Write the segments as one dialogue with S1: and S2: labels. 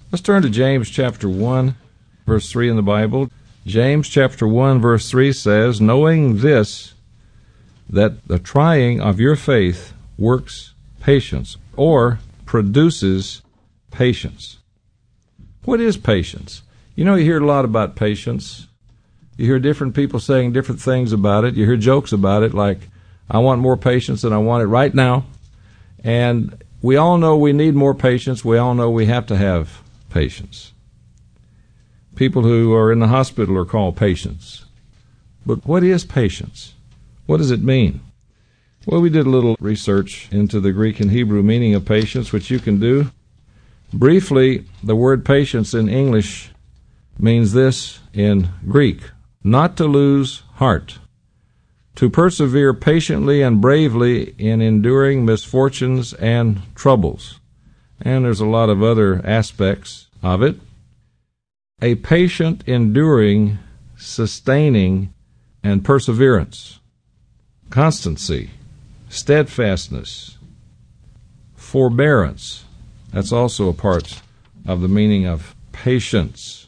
S1: Let's turn to James chapter 1, verse 3 in the Bible. James chapter 1, verse 3 says, "Knowing this, that the trying of your faith works patience," or produces patience. What is patience? You know, you hear a lot about patience. You hear different people saying different things about it. You hear jokes about it like, I want more patience and I want it right now. And we all know we need more patience. We all know we have to have patience. People who are in the hospital are called patients. But what is patience? What does it mean? Well, we did a little research into the Greek and Hebrew meaning of patience, which you can do. Briefly, the word patience in English means this in Greek: not to lose heart, to persevere patiently and bravely in enduring misfortunes and troubles. And there's a lot of other aspects of it. A patient enduring, sustaining, and perseverance, constancy, steadfastness, forbearance. That's also a part of the meaning of patience.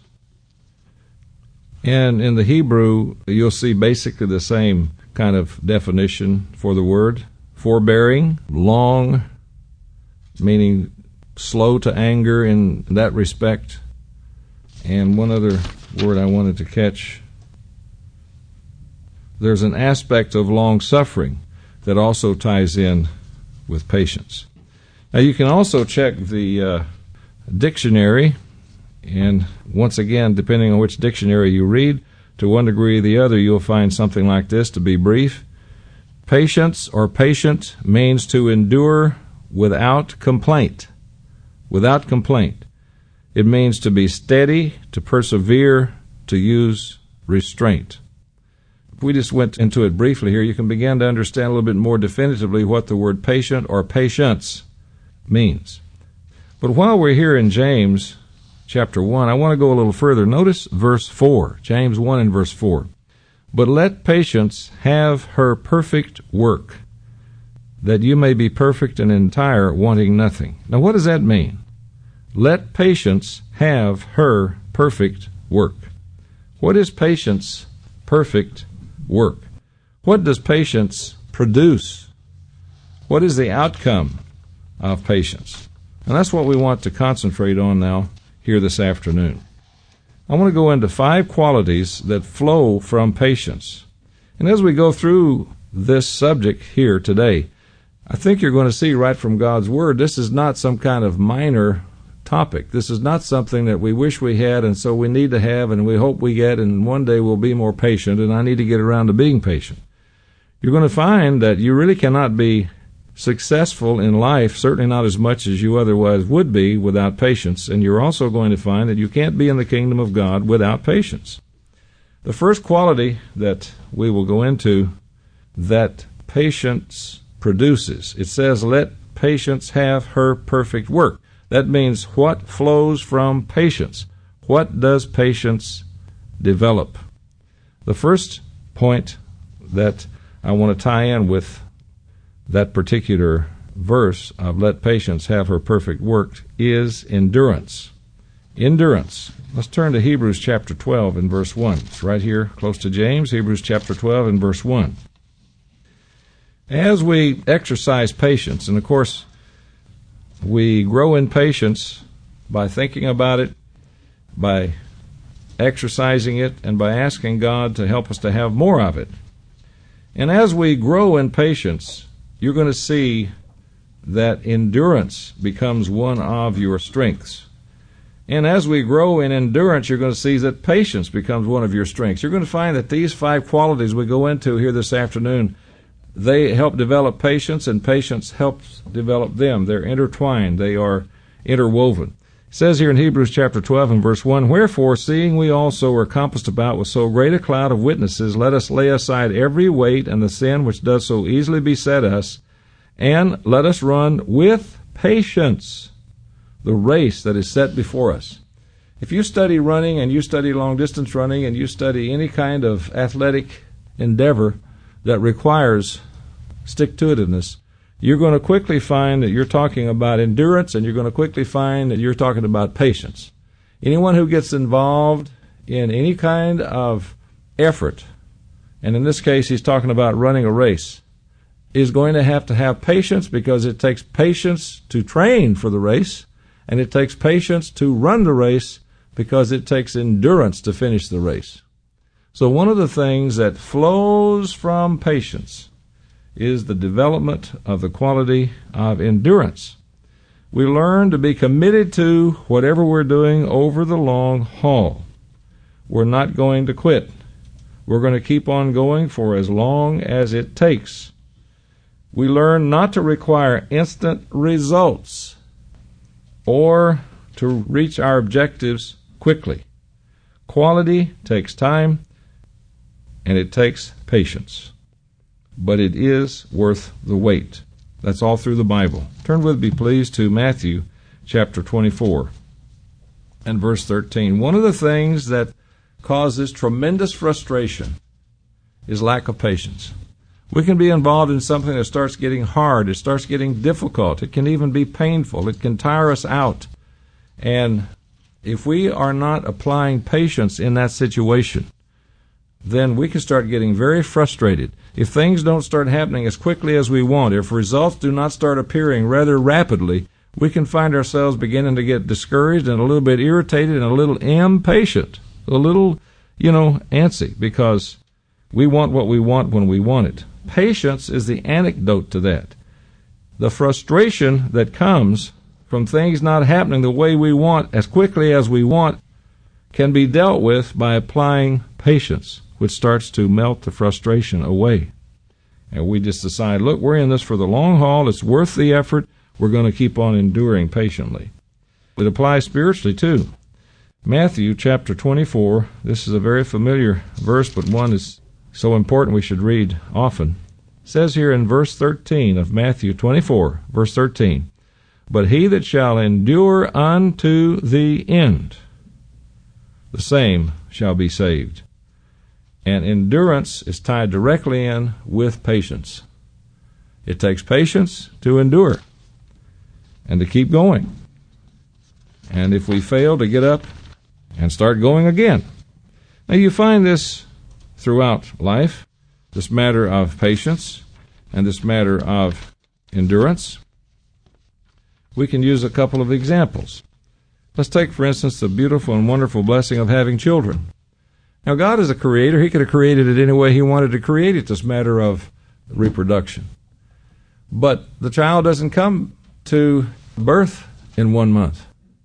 S1: And in the Hebrew, you'll see basically the same kind of definition for the word. Forbearing, long, meaning slow to anger in that respect. And one other word I wanted to catch. There's an aspect of long suffering that also ties in with patience. Now you can also check the dictionary, and once again, depending on which dictionary you read, to one degree or the other, you'll find something like this, to be brief. Patience or patient means to endure without complaint. Without complaint. It means to be steady, to persevere, to use restraint. If we just went into it briefly here, you can begin to understand a little bit more definitively what the word patient or patience means. But while we're here in James chapter 1, I want to go a little further. Notice verse 4, James 1 and verse 4. "But let patience have her perfect work, that you may be perfect and entire, wanting nothing." Now what does that mean? Let patience have her perfect work. What is patience' perfect work? What does patience produce? What is the outcome of patience? And that's what we want to concentrate on now here this afternoon. I want to go into 5 qualities that flow from patience. And as we go through this subject here today, I think you're going to see right from God's Word, this is not some kind of minor topic. This is not something that we wish we had and so we need to have and we hope we get, and one day we'll be more patient and I need to get around to being patient. You're going to find that you really cannot be successful in life, certainly not as much as you otherwise would be, without patience. And you're also going to find that you can't be in the kingdom of God without patience. The first quality that we will go into that patience produces, it says, let patience have her perfect work. That means what flows from patience. What does patience develop? The first point that I want to tie in with that particular verse of let patience have her perfect work is endurance. Endurance. Let's turn to Hebrews chapter 12 and verse 1. It's right here close to James, Hebrews chapter 12 and verse 1. As we exercise patience, and of course we grow in patience by thinking about it, by exercising it, and by asking God to help us to have more of it. And as we grow in patience, you're going to see that endurance becomes one of your strengths. And as we grow in endurance, you're going to see that patience becomes one of your strengths. You're going to find that these 5 qualities we go into here this afternoon, they help develop patience, and patience helps develop them. They're intertwined. They are interwoven. It says here in Hebrews chapter 12 and verse 1, "Wherefore, seeing we also are compassed about with so great a cloud of witnesses, let us lay aside every weight and the sin which does so easily beset us, and let us run with patience the race that is set before us." If you study running and you study long-distance running and you study any kind of athletic endeavor that requires stick-to-itiveness, you're going to quickly find that you're talking about endurance, and you're going to quickly find that you're talking about patience. Anyone who gets involved in any kind of effort, and in this case he's talking about running a race, is going to have patience, because it takes patience to train for the race, and it takes patience to run the race, because it takes endurance to finish the race. So one of the things that flows from patience is the development of the quality of endurance. We learn to be committed to whatever we're doing over the long haul. We're not going to quit. We're going to keep on going for as long as it takes. We learn not to require instant results or to reach our objectives quickly. Quality takes time, and it takes patience. But it is worth the wait. That's all through the Bible. Turn with me, please, to Matthew chapter 24 and verse 13. One of the things that causes tremendous frustration is lack of patience. We can be involved in something that starts getting hard. It starts getting difficult. It can even be painful. It can tire us out. And if we are not applying patience in that situation, then we can start getting very frustrated. If things don't start happening as quickly as we want, if results do not start appearing rather rapidly, we can find ourselves beginning to get discouraged and a little bit irritated and a little impatient, a little, antsy, because we want what we want when we want it. Patience is the antidote to that. The frustration that comes from things not happening the way we want, as quickly as we want, can be dealt with by applying patience, which starts to melt the frustration away. And we just decide, look, we're in this for the long haul. It's worth the effort. We're going to keep on enduring patiently. It applies spiritually, too. Matthew chapter 24, this is a very familiar verse, but one is so important we should read often. It says here in verse 13 of Matthew 24, verse 13, "But he that shall endure unto the end, the same shall be saved." And endurance is tied directly in with patience. It takes patience to endure and to keep going. And if we fail, to get up and start going again. Now you find this throughout life, this matter of patience and this matter of endurance. We can use a couple of examples. Let's take, for instance, the beautiful and wonderful blessing of having children. Now, God is a creator. He could have created it any way He wanted to create it, this matter of reproduction. But the child doesn't come to birth in 1 month.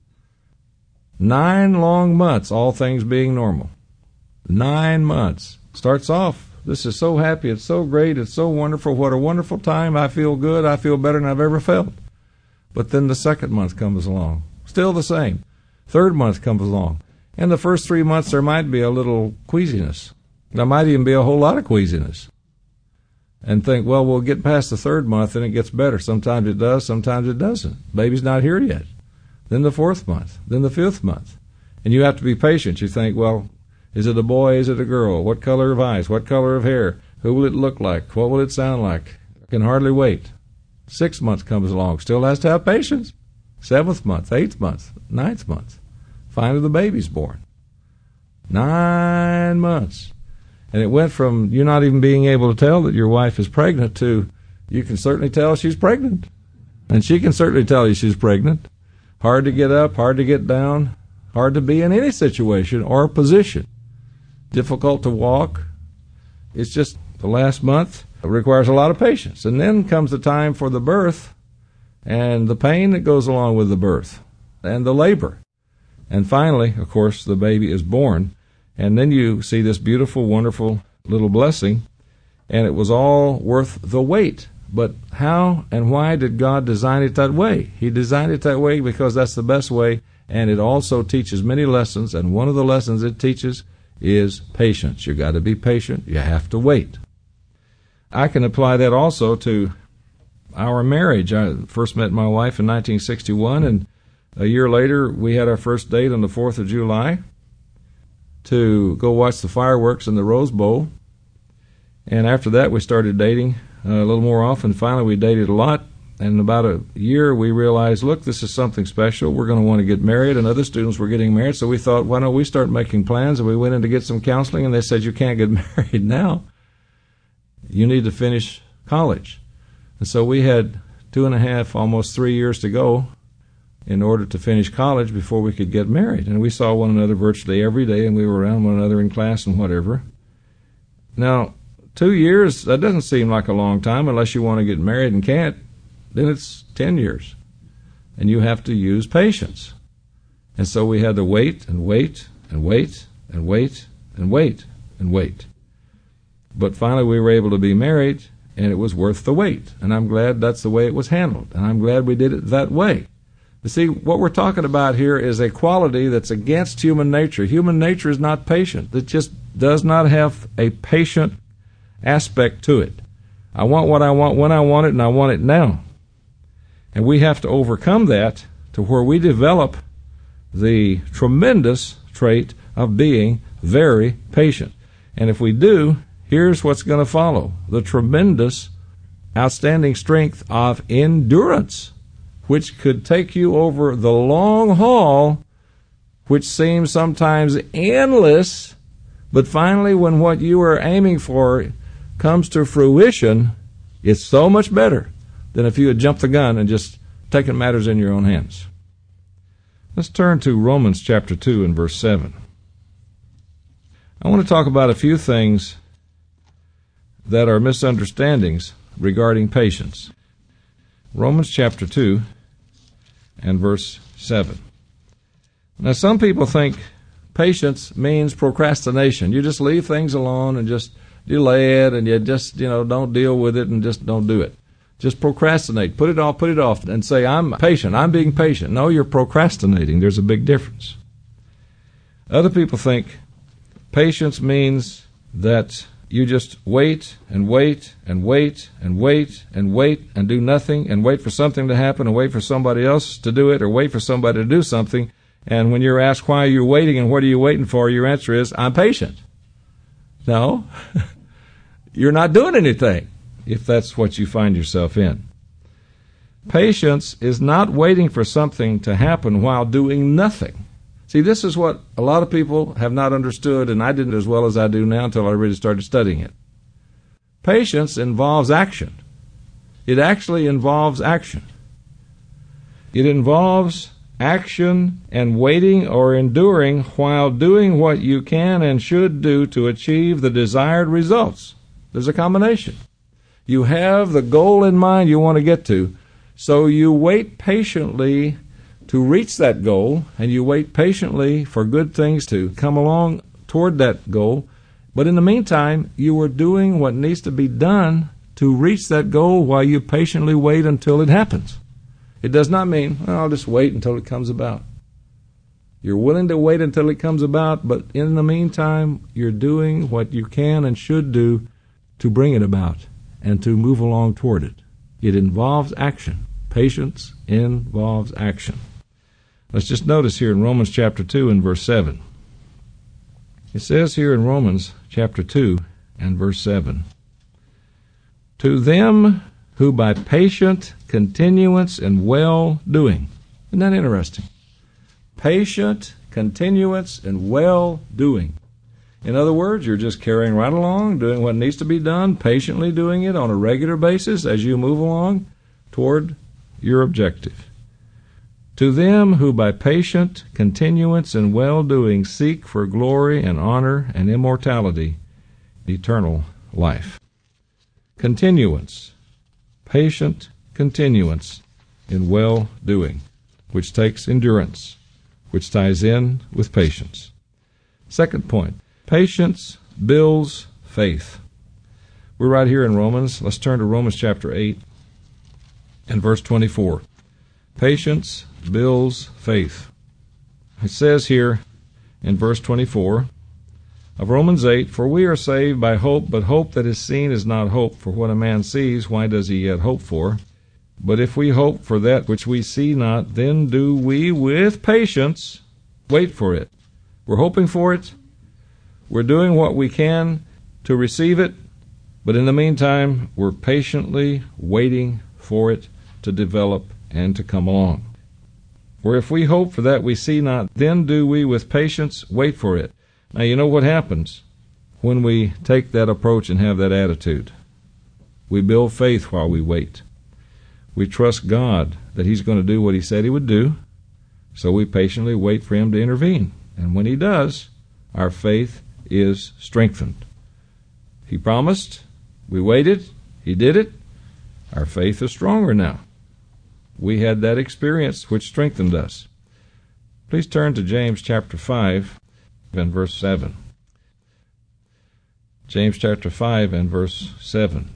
S1: 9 long months, all things being normal. 9 months. Starts off, this is so happy, it's so great, it's so wonderful, what a wonderful time, I feel good, I feel better than I've ever felt. But then the second month comes along. Still the same. Third month comes along. And the first 3 months there might be a little queasiness. There might even be a whole lot of queasiness. And think, well, we'll get past the third month and it gets better. Sometimes it does, sometimes it doesn't. Baby's not here yet. Then the 4th month, then the 5th month. And you have to be patient. You think, well, is it a boy, is it a girl? What color of eyes? What color of hair? Who will it look like? What will it sound like? I can hardly wait. 6 months comes along. Still has to have patience. 7th month, 8th month, 9th month. Finally, the baby's born. 9 months. And it went from you not even being able to tell that your wife is pregnant to you can certainly tell she's pregnant. And she can certainly tell you she's pregnant. Hard to get up, hard to get down, hard to be in any situation or position. Difficult to walk. It's just the last month. It requires a lot of patience. And then comes the time for the birth and the pain that goes along with the birth and the labor. And finally, of course, the baby is born. And then you see this beautiful, wonderful little blessing. And it was all worth the wait. But how and why did God design it that way? He designed it that way because that's the best way. And it also teaches many lessons. And one of the lessons it teaches is patience. You've got to be patient. You have to wait. I can apply that also to our marriage. I first met my wife in 1961, and a year later we had our first date on the 4th of July to go watch the fireworks in the Rose Bowl. And after that we started dating a little more often. Finally, we dated a lot. And in about a year, we realized, look, this is something special. We're going to want to get married, and other students were getting married. So we thought, why don't we start making plans? And we went in to get some counseling, and they said, you can't get married now. You need to finish college. And so we had 2.5, almost 3 years to go in order to finish college before we could get married. And we saw one another virtually every day, and we were around one another in class and whatever. Now, 2 years, that doesn't seem like a long time unless you want to get married and can't. Then it's 10 years. And you have to use patience. And so we had to wait and wait and wait and wait and wait and wait. But finally we were able to be married, and it was worth the wait. And I'm glad that's the way it was handled. And I'm glad we did it that way. You see, what we're talking about here is a quality that's against human nature. Human nature is not patient. It just does not have a patient aspect to it. I want what I want when I want it, and I want it now. And we have to overcome that to where we develop the tremendous trait of being very patient. And if we do, here's what's going to follow: the tremendous, outstanding strength of endurance, which could take you over the long haul, which seems sometimes endless, but finally when what you are aiming for comes to fruition, it's so much better than if you had jumped the gun and just taken matters in your own hands. Let's turn to Romans chapter 2 and verse 7. I want to talk about a few things that are misunderstandings regarding patience. Romans chapter 2 and verse 7. Now, some people think patience means procrastination. You just leave things alone and just delay it, and you just, don't deal with it and just don't do it. Just procrastinate. Put it off, and say, I'm patient. I'm being patient. No, you're procrastinating. There's a big difference. Other people think patience means that you just wait and wait and wait and wait and wait and do nothing and wait for something to happen and wait for somebody else to do it or wait for somebody to do something. And when you're asked why you're waiting and what are you waiting for, your answer is, I'm patient. No, you're not doing anything, if that's what you find yourself in. Patience is not waiting for something to happen while doing nothing. See, this is what a lot of people have not understood, and I didn't as well as I do now until I really started studying it. Patience involves action. It actually involves action. It involves action and waiting or enduring while doing what you can and should do to achieve the desired results. There's a combination. You have the goal in mind you want to get to, so you wait patiently to reach that goal, and you wait patiently for good things to come along toward that goal. But in the meantime, you are doing what needs to be done to reach that goal while you patiently wait until it happens. It does not mean, I'll just wait until it comes about. You're willing to wait until it comes about, but in the meantime, you're doing what you can and should do to bring it about and to move along toward it. It involves action. Patience involves action. Let's just notice here in Romans chapter 2 and verse 7. It says here in Romans chapter 2 and verse 7, to them who by patient continuance and well-doing. Isn't that interesting? Patient continuance and well-doing. In other words, you're just carrying right along, doing what needs to be done, patiently doing it on a regular basis as you move along toward your objective. To them who by patient continuance and well-doing seek for glory and honor and immortality, eternal life. Continuance, patient continuance in well-doing, which takes endurance, which ties in with patience. Second point, patience builds faith. We're right here in Romans. Let's turn to Romans chapter 8 and verse 24. Patience builds faith. It says here in verse 24 of Romans 8, for we are saved by hope, but hope that is seen is not hope. For what a man sees, why does he yet hope for? But if we hope for that which we see not, then do we with patience wait for it. We're hoping for it. We're doing what we can to receive it. But in the meantime, we're patiently waiting for it to develop and to come along. For if we hope for that we see not, then do we with patience wait for it. Now, you know what happens when we take that approach and have that attitude? We build faith while we wait. We trust God that He's going to do what He said He would do, so we patiently wait for Him to intervene. And when He does, our faith is strengthened. He promised, we waited, He did it, our faith is stronger now. We had that experience which strengthened us. Please turn to James chapter 5 and verse 7. James chapter 5 and verse 7.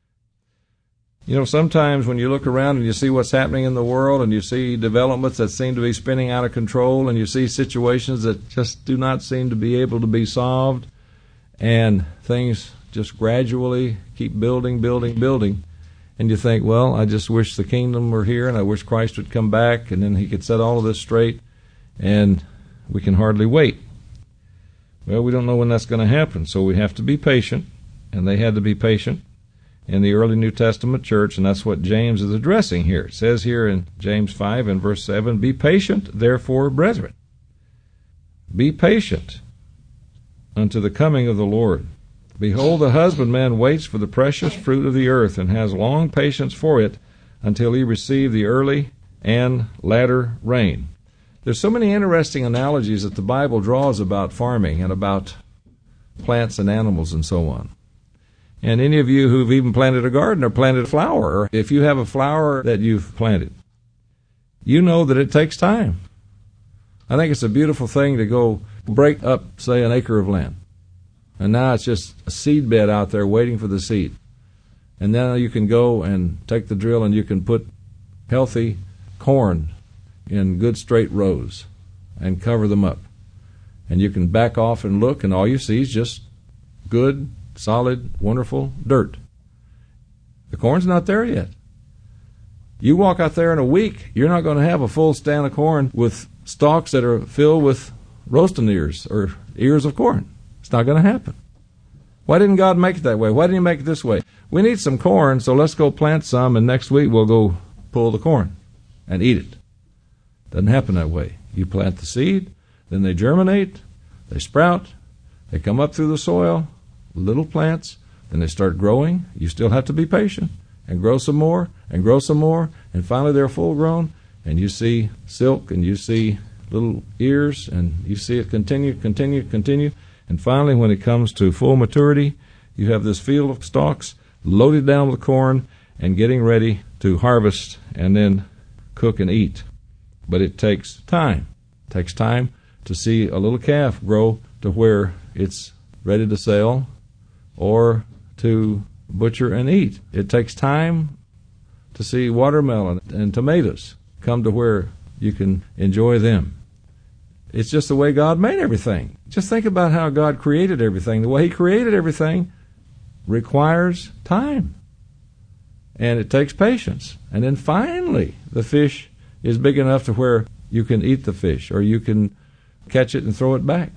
S1: You know, sometimes when you look around and you see what's happening in the world and you see developments that seem to be spinning out of control and you see situations that just do not seem to be able to be solved and things just gradually keep building, and you think, well, I just wish the kingdom were here and I wish Christ would come back and then He could set all of this straight, and we can hardly wait. Well, we don't know when that's going to happen, so we have to be patient, and they had to be patient in the early New Testament church, and that's what James is addressing here. It says here in James 5 and verse 7, "Be patient, therefore, brethren. Be patient unto the coming of the Lord. Behold, the husbandman waits for the precious fruit of the earth, and has long patience for it, until he receive the early and latter rain." There's so many interesting analogies that the Bible draws about farming and about plants and animals and so on. And any of you who've even planted a garden or planted a flower, or if you have a flower that you've planted, you know that it takes time. I think it's a beautiful thing to go break up, say, an acre of land. And now it's just a seed bed out there waiting for the seed. And then you can go and take the drill and you can put healthy corn in good straight rows and cover them up. And you can back off and look, and all you see is just good, solid, wonderful dirt. The corn's not there yet. You walk out there in a week, you're not going to have a full stand of corn with stalks that are filled with roasting ears or ears of corn. It's not going to happen. Why didn't God make it that way? Why didn't He make it this way? We need some corn, so let's go plant some, and next week we'll go pull the corn and eat it. Doesn't happen that way. You plant the seed, then they germinate, they sprout, they come up through the soil, little plants, then they start growing. You still have to be patient and grow some more and grow some more, and finally they're full grown, and you see silk, and you see little ears, and you see it continue. And finally, when it comes to full maturity, you have this field of stalks loaded down with corn and getting ready to harvest and then cook and eat. But it takes time. It takes time to see a little calf grow to where it's ready to sell or to butcher and eat. It takes time to see watermelon and tomatoes come to where you can enjoy them. It's just the way God made everything. Just think about how God created everything. The way He created everything requires time. And it takes patience. And then finally, the fish is big enough to where you can eat the fish, or you can catch it and throw it back.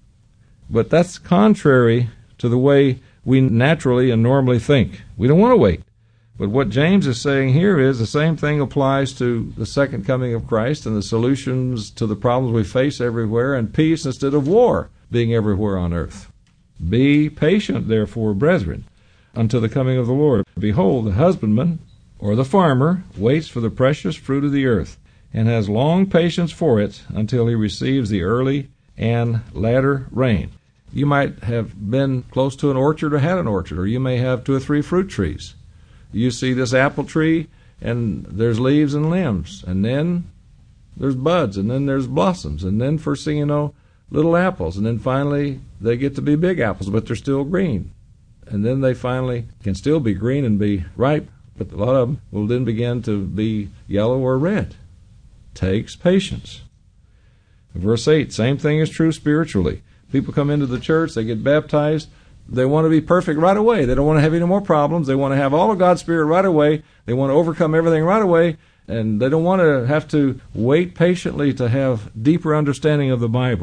S1: But that's contrary to the way we naturally and normally think. We don't want to wait. But what James is saying here is the same thing applies to the second coming of Christ and the solutions to the problems we face everywhere, and peace instead of war being everywhere on earth. Be patient, therefore, brethren, until the coming of the Lord. Behold, the husbandman, or the farmer, waits for the precious fruit of the earth, and has long patience for it until he receives the early and latter rain. You might have been close to an orchard or had an orchard, or you may have 2 or 3 fruit trees. You see this apple tree, and there's leaves and limbs, and then there's buds, and then there's blossoms, and then first thing you know, little apples, and then finally they get to be big apples, but they're still green. And then they finally can still be green and be ripe, but a lot of them will then begin to be yellow or red. Takes patience. Verse 8, same thing is true spiritually. People come into the church, they get baptized, they want to be perfect right away. They don't want to have any more problems. They want to have all of God's Spirit right away. They want to overcome everything right away. And they don't want to have to wait patiently to have deeper understanding of the Bible.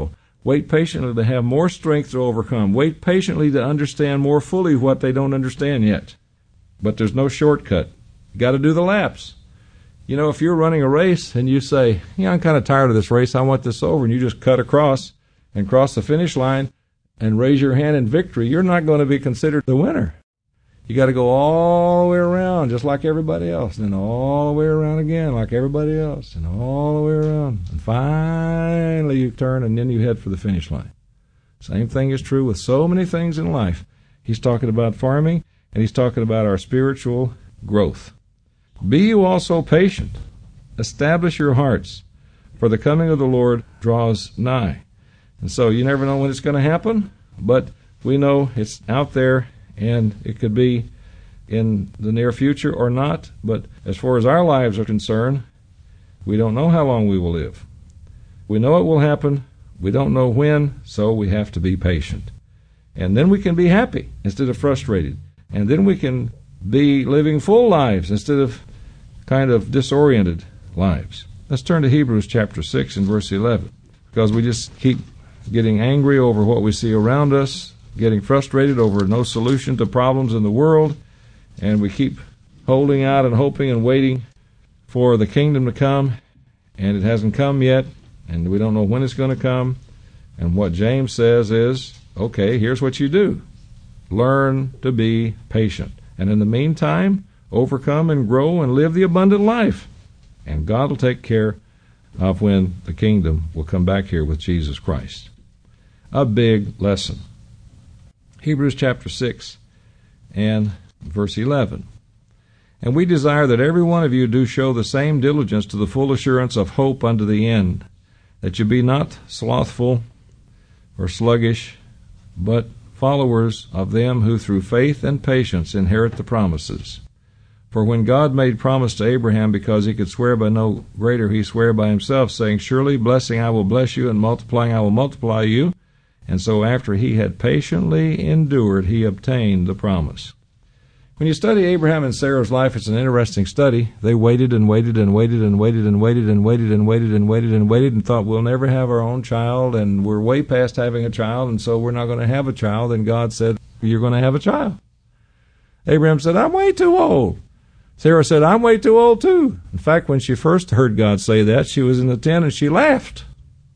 S1: Wait patiently to have more strength to overcome. Wait patiently to understand more fully what they don't understand yet. But there's no shortcut. You got to do the laps. You know, if you're running a race and you say, I'm kind of tired of this race, I want this over, and you just cut across and cross the finish line and raise your hand in victory, you're not going to be considered the winner. You got to go all the way around just like everybody else, and then all the way around again like everybody else, and all the way around. And finally you turn and then you head for the finish line. Same thing is true with so many things in life. He's talking about farming, and he's talking about our spiritual growth. Be you also patient. Establish your hearts, for the coming of the Lord draws nigh. And so you never know when it's going to happen, but we know it's out there, and it could be in the near future or not. But as far as our lives are concerned, we don't know how long we will live. We know it will happen. We don't know when, so we have to be patient. And then we can be happy instead of frustrated. And then we can be living full lives instead of kind of disoriented lives. Let's turn to Hebrews chapter 6 and verse 11, because we just keep getting angry over what we see around us, getting frustrated over no solution to problems in the world, and we keep holding out and hoping and waiting for the kingdom to come, and it hasn't come yet, and we don't know when it's going to come. And what James says is, okay, here's what you do. Learn to be patient. And in the meantime, overcome and grow and live the abundant life. And God will take care of when the kingdom will come back here with Jesus Christ. A big lesson. Hebrews chapter 6 and verse 11. And we desire that every one of you do show the same diligence to the full assurance of hope unto the end, that you be not slothful or sluggish, but followers of them who through faith and patience inherit the promises. For when God made promise to Abraham, because he could swear by no greater, he sware by himself, saying, Surely blessing I will bless you, and multiplying I will multiply you. And so after he had patiently endured, he obtained the promise. When you study Abraham and Sarah's life, it's an interesting study. They waited and waited and waited and waited and waited and waited and waited and waited and waited and thought, we'll never have our own child, and we're way past having a child, and so we're not going to have a child. And God said, you're going to have a child. Abraham said, I'm way too old. Sarah said, I'm way too old too. In fact, when she first heard God say that, she was in the tent and she laughed.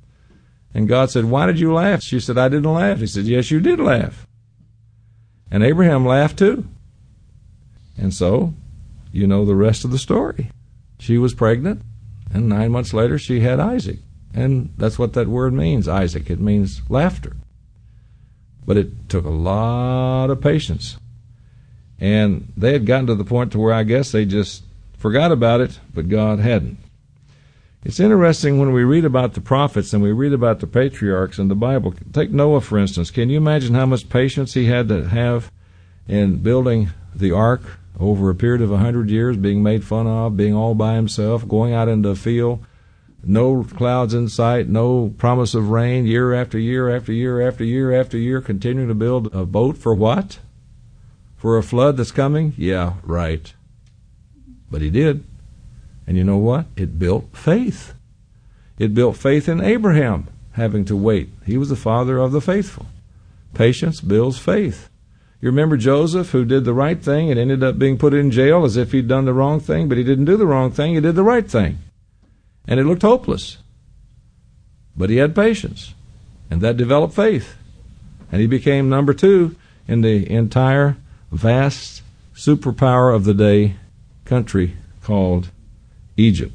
S1: And God said, why did you laugh? She said, I didn't laugh. He said, yes, you did laugh. And Abraham laughed too. And so, you know the rest of the story. She was pregnant, and 9 months later she had Isaac. And that's what that word means, Isaac. It means laughter. But it took a lot of patience. And they had gotten to the point to where I guess they just forgot about it, but God hadn't. It's interesting when we read about the prophets and we read about the patriarchs in the Bible. Take Noah, for instance. Can you imagine how much patience he had to have in building the ark over a period of 100 years, being made fun of, being all by himself, going out into a field, no clouds in sight, no promise of rain, year after year after year after year after year, continuing to build a boat for what? For a flood that's coming? Yeah, right. But he did. And you know what? It built faith. It built faith in Abraham, having to wait. He was the father of the faithful. Patience builds faith. You remember Joseph, who did the right thing and ended up being put in jail as if he'd done the wrong thing, but he didn't do the wrong thing, he did the right thing. And it looked hopeless. But he had patience, and that developed faith. And he became number 2 in the entire vast superpower of the day country called Egypt.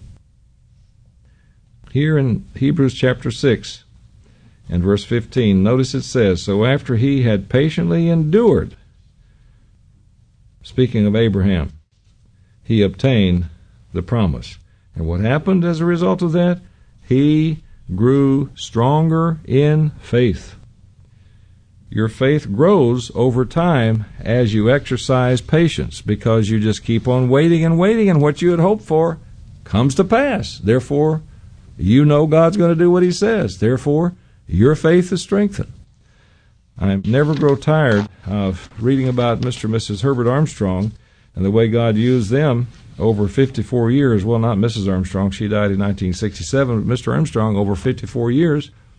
S1: Here in Hebrews chapter 6 and verse 15, notice it says, So after he had patiently endured, speaking of Abraham, he obtained the promise. And what happened as a result of that? He grew stronger in faith. Your faith grows over time as you exercise patience, because you just keep on waiting and waiting, and what you had hoped for comes to pass. Therefore, you know God's going to do what he says. Therefore, your faith is strengthened. I never grow tired of reading about Mr. and Mrs. Herbert Armstrong and the way God used them over 54 years. Well, not Mrs. Armstrong. She died in 1967. But Mr. Armstrong, over 54 years,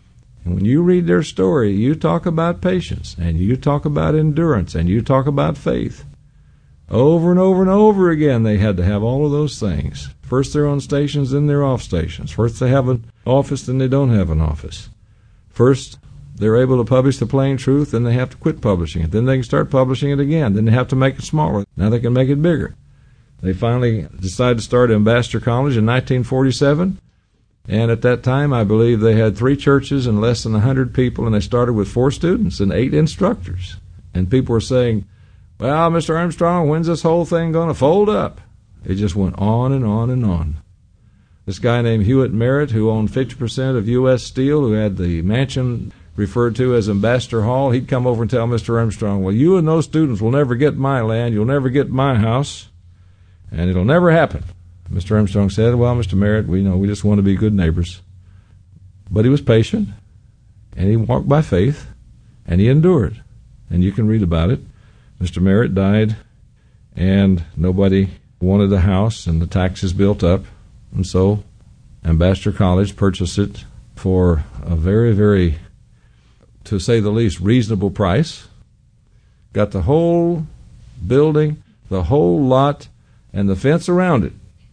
S1: And when you read their story, you talk about patience, and you talk about endurance, and you talk about faith. Over and over and over again, they had to have all of those things. First they're on stations, then they're off stations. First they have an office, then they don't have an office. First they're able to publish the plain truth, then they have to quit publishing it. Then they can start publishing it again. Then they have to make it smaller. Now they can make it bigger. They finally decided to start Ambassador College in 1947. And at that time, I believe they had 3 churches and less than 100 people, and they started with 4 students and 8 instructors. And people were saying, well, Mr. Armstrong, when's this whole thing going to fold up? It just went on and on and on. This guy named Hewitt Merritt, who owned 50% of U.S. Steel, who had the mansion referred to as Ambassador Hall, he'd come over and tell Mr. Armstrong, well, you and those students will never get my land, you'll never get my house, and it'll never happen. Mr. Armstrong said, well, Mr. Merritt, we just want to be good neighbors. But he was patient, and he walked by faith, and he endured. And you can read about it. Mr. Merritt died, and nobody wanted the house, and the taxes built up. And so Ambassador College purchased it for a very, very, to say the least, reasonable price. Got the whole building, the whole lot, and the fence around it.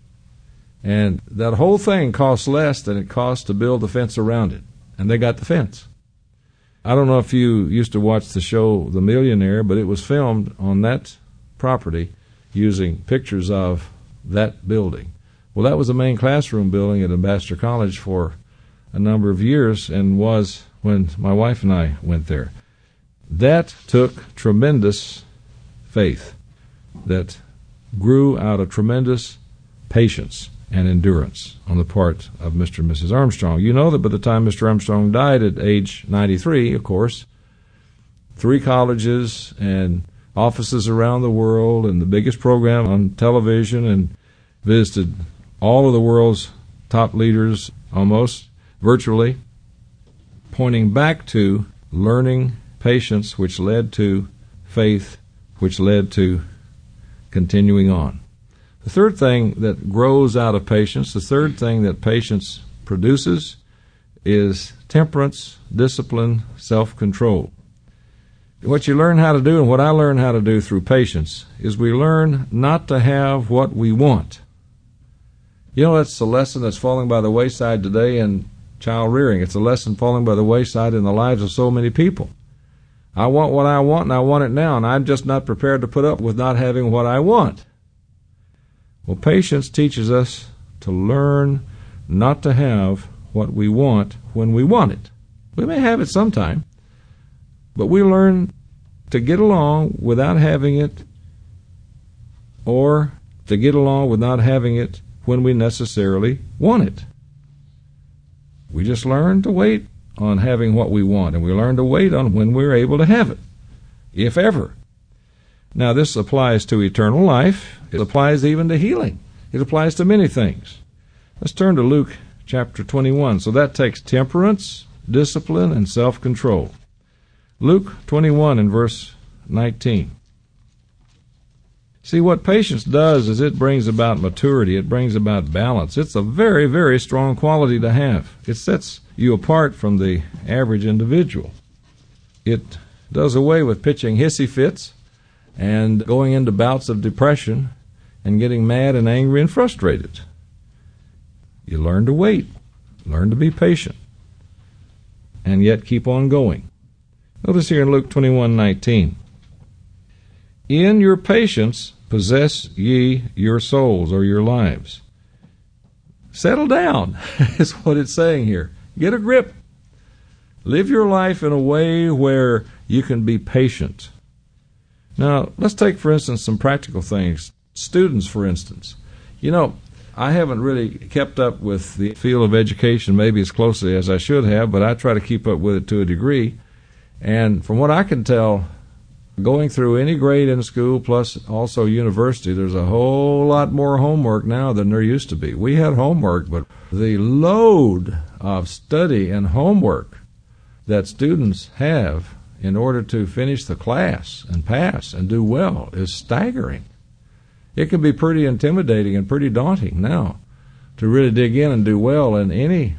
S1: And that whole thing cost less than it cost to build the fence around it. And they got the fence. I don't know if you used to watch the show The Millionaire, but it was filmed on that property using pictures of that building. Well, that was the main classroom building at Ambassador College for a number of years, and was when my wife and I went there. That took tremendous faith that grew out of tremendous patience and endurance on the part of Mr. and Mrs. Armstrong. You know that by the time Mr. Armstrong died at age 93, of course, 3 colleges and offices around the world and the biggest program on television, and visited all of the world's top leaders almost virtually, pointing back to learning patience, which led to faith, which led to continuing on. The third thing that grows out of patience, the third thing that patience produces, is temperance, discipline, self-control. What you learn how to do, and what I learn how to do through patience, is we learn not to have what we want. You know, that's a lesson that's falling by the wayside today in child rearing. It's a lesson falling by the wayside in the lives of so many people. I want what I want, and I want it now, and I'm just not prepared to put up with not having what I want. Well, patience teaches us to learn not to have what we want when we want it. We may have it sometime, but we learn to get along without having it, or to get along with not having it when we necessarily want it. We just learn to wait on having what we want, and we learn to wait on when we're able to have it, if ever. Now, this applies to eternal life. It applies even to healing. It applies to many things. Let's turn to Luke chapter 21. So that takes temperance, discipline, and self-control. Luke 21 and verse 19. See, what patience does is it brings about maturity. It brings about balance. It's a very, very strong quality to have. It sets you apart from the average individual. It does away with pitching hissy fits and going into bouts of depression and getting mad and angry and frustrated. You learn to wait, learn to be patient, and yet keep on going. Notice here in Luke 21:19, in your patience possess ye your souls, or your lives. Settle down is what it's saying here. Get a grip. Live your life in a way where you can be patient. Now, let's take, for instance, some practical things. Students, for instance. You know, I haven't really kept up with the field of education maybe as closely as I should have, but I try to keep up with it to a degree. And from what I can tell, going through any grade in school, plus also university, there's a whole lot more homework now than there used to be. We had homework, but the load of study and homework that students have in order to finish the class and pass and do well is staggering. It can be pretty intimidating and pretty daunting now to really dig in and do well in any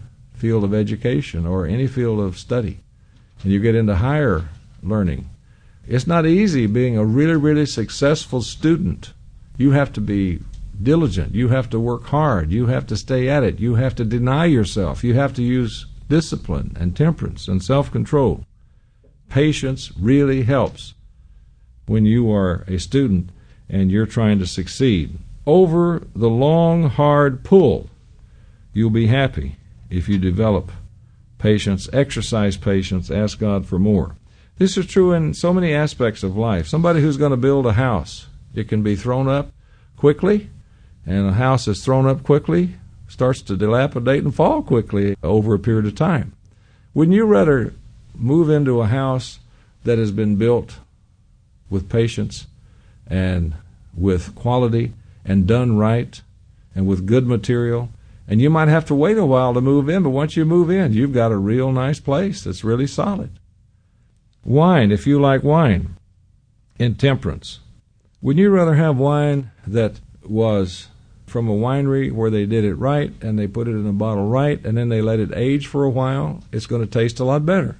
S1: field of education or any field of study, and you get into higher learning. It's not easy being a really, really successful student. You have to be diligent. You have to work hard. You have to stay at it. You have to deny yourself. You have to use discipline and temperance and self-control. Patience really helps when you are a student and you're trying to succeed. Over the long, hard pull, you'll be happy if you develop patience, exercise patience, ask God for more. This is true in so many aspects of life. Somebody who's going to build a house, it can be thrown up quickly, and a house is thrown up quickly, starts to dilapidate and fall quickly over a period of time. Wouldn't you rather move into a house that has been built with patience and with quality and done right and with good material? And you might have to wait a while to move in, but once you move in, you've got a real nice place that's really solid. Wine, if you like wine, in temperance. Wouldn't you rather have wine that was from a winery where they did it right and they put it in a bottle right and then they let it age for a while? It's going to taste a lot better.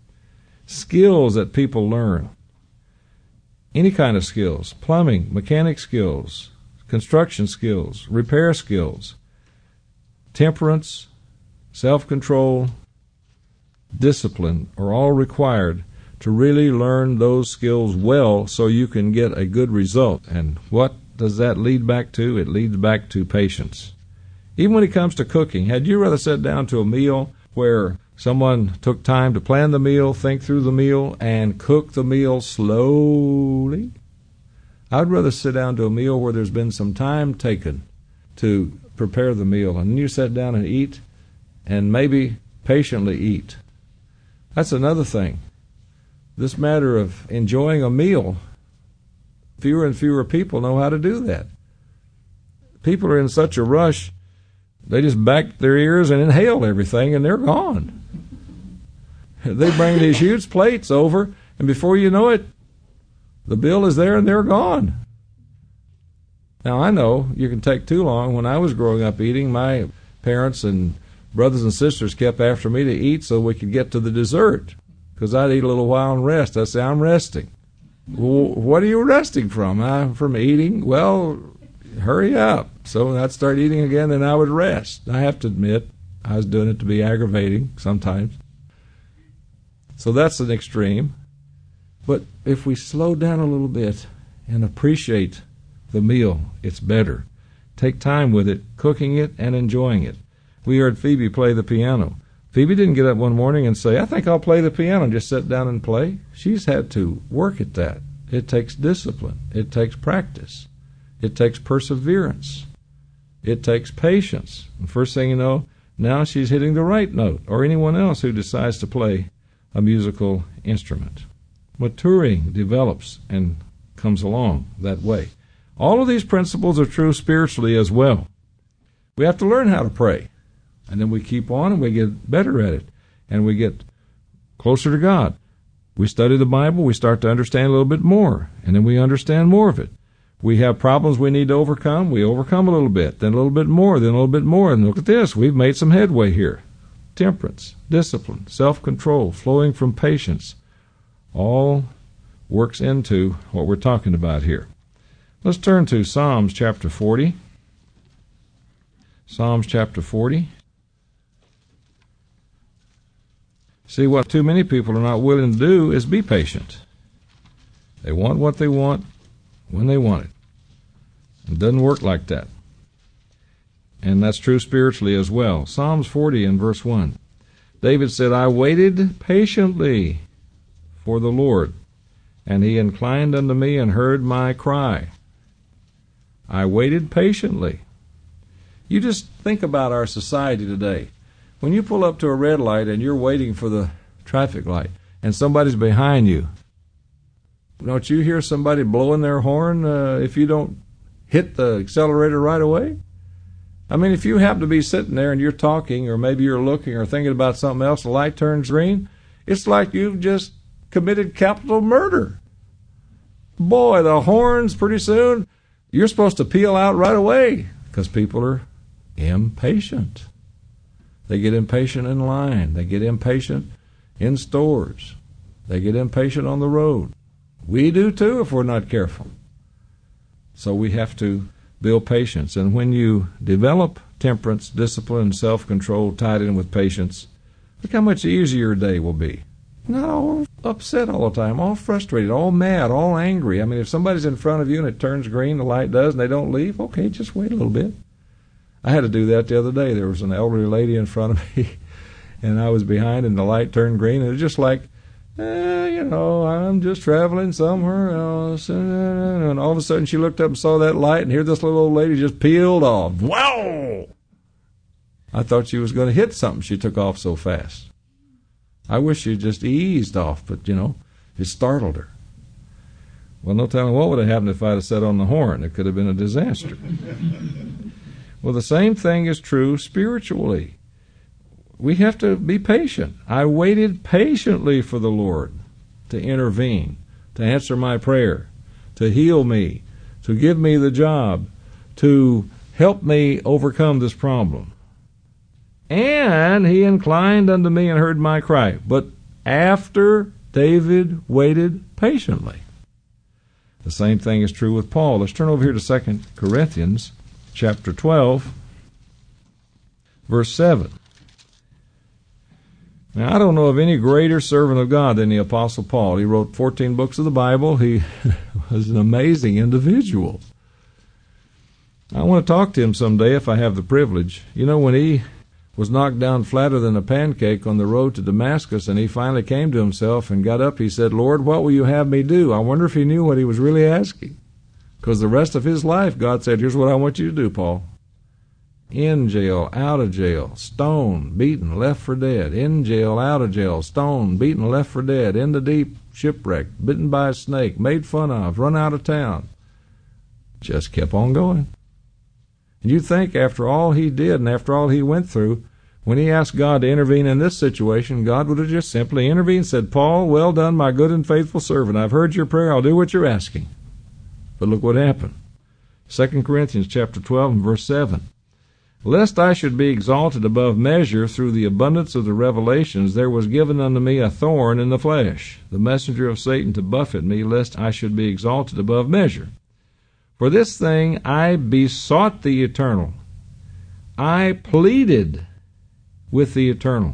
S1: Skills that people learn. Any kind of skills. Plumbing, mechanic skills, construction skills, repair skills. Temperance, self-control, discipline are all required to really learn those skills well so you can get a good result. And what does that lead back to? It leads back to patience. Even when it comes to cooking, had you rather sit down to a meal where someone took time to plan the meal, think through the meal, and cook the meal slowly? I'd rather sit down to a meal where there's been some time taken to prepare the meal, and you sit down and eat, and maybe patiently eat. That's another thing. This matter of enjoying a meal, fewer and fewer people know how to do that. People are in such a rush, they just back their ears and inhale everything, and they're gone. They bring these huge plates over, and before you know it, the bill is there and they're gone. Now, I know you can take too long. When I was growing up eating, my parents and brothers and sisters kept after me to eat so we could get to the dessert, because I'd eat a little while and rest. I'd say, I'm resting. Well, what are you resting from? From eating? Well, hurry up. So I'd start eating again, and I would rest. I have to admit, I was doing it to be aggravating sometimes. So that's an extreme. But if we slow down a little bit and appreciate the meal, it's better. Take time with it, cooking it and enjoying it. We heard Phoebe play the piano. Phoebe didn't get up one morning and say, I think I'll play the piano, and just sit down and play. She's had to work at that. It takes discipline. It takes practice. It takes perseverance. It takes patience. And first thing you know, now she's hitting the right note, or anyone else who decides to play a musical instrument. Maturing develops and comes along that way. All of these principles are true spiritually as well. We have to learn how to pray, and then we keep on and we get better at it, and we get closer to God. We study the Bible, we start to understand a little bit more, and then we understand more of it. We have problems we need to overcome, we overcome a little bit, then a little bit more, then a little bit more, and look at this, we've made some headway here. Temperance, discipline, self-control, flowing from patience, all works into what we're talking about here. Let's turn to Psalms chapter 40. Psalms chapter 40. See, what too many people are not willing to do is be patient. They want what they want when they want it. It doesn't work like that. And that's true spiritually as well. Psalms 40 and verse 1. David said, I waited patiently for the Lord, and he inclined unto me and heard my cry. I waited patiently. You just think about our society today. When you pull up to a red light and you're waiting for the traffic light and somebody's behind you, don't you hear somebody blowing their horn if you don't hit the accelerator right away? I mean, if you happen to be sitting there and you're talking, or maybe you're looking or thinking about something else, the light turns green, it's like you've just committed capital murder. Boy, the horns, pretty soon, you're supposed to peel out right away because people are impatient. They get impatient in line. They get impatient in stores. They get impatient on the road. We do too if we're not careful. So we have to build patience. And when you develop temperance, discipline, and self-control tied in with patience, look how much easier your day will be. Not all upset all the time, all frustrated, all mad, all angry. I mean, if somebody's in front of you and it turns green, the light does, and they don't leave, okay, just wait a little bit. I had to do that the other day. There was an elderly lady in front of me, and I was behind, and the light turned green, and it was just like, I'm just traveling somewhere else. And all of a sudden she looked up and saw that light, and here this little old lady just peeled off. Wow! I thought she was going to hit something. She took off so fast. I wish she just eased off, but, it startled her. Well, no telling what would have happened if I'd have sat on the horn. It could have been a disaster. Well, the same thing is true spiritually. We have to be patient. I waited patiently for the Lord to intervene, to answer my prayer, to heal me, to give me the job, to help me overcome this problem. And he inclined unto me and heard my cry. But after David waited patiently. The same thing is true with Paul. Let's turn over here to 2 Corinthians chapter 12, verse 7. Now, I don't know of any greater servant of God than the Apostle Paul. He wrote 14 books of the Bible. He was an amazing individual. I want to talk to him someday if I have the privilege. When he was knocked down flatter than a pancake on the road to Damascus, and he finally came to himself and got up, he said, Lord, what will you have me do? I wonder if he knew what he was really asking. Because the rest of his life, God said, here's what I want you to do, Paul. In jail, out of jail, stoned, beaten, left for dead. In jail, out of jail, stoned, beaten, left for dead. In the deep, shipwrecked, bitten by a snake, made fun of, run out of town. Just kept on going. And you'd think after all he did and after all he went through, when he asked God to intervene in this situation, God would have just simply intervened and said, Paul, well done, my good and faithful servant. I've heard your prayer. I'll do what you're asking. But look what happened. 2 Corinthians chapter 12 and verse 7. Lest I should be exalted above measure through the abundance of the revelations, there was given unto me a thorn in the flesh, the messenger of Satan to buffet me, lest I should be exalted above measure. For this thing I besought the Eternal. I pleaded with the Eternal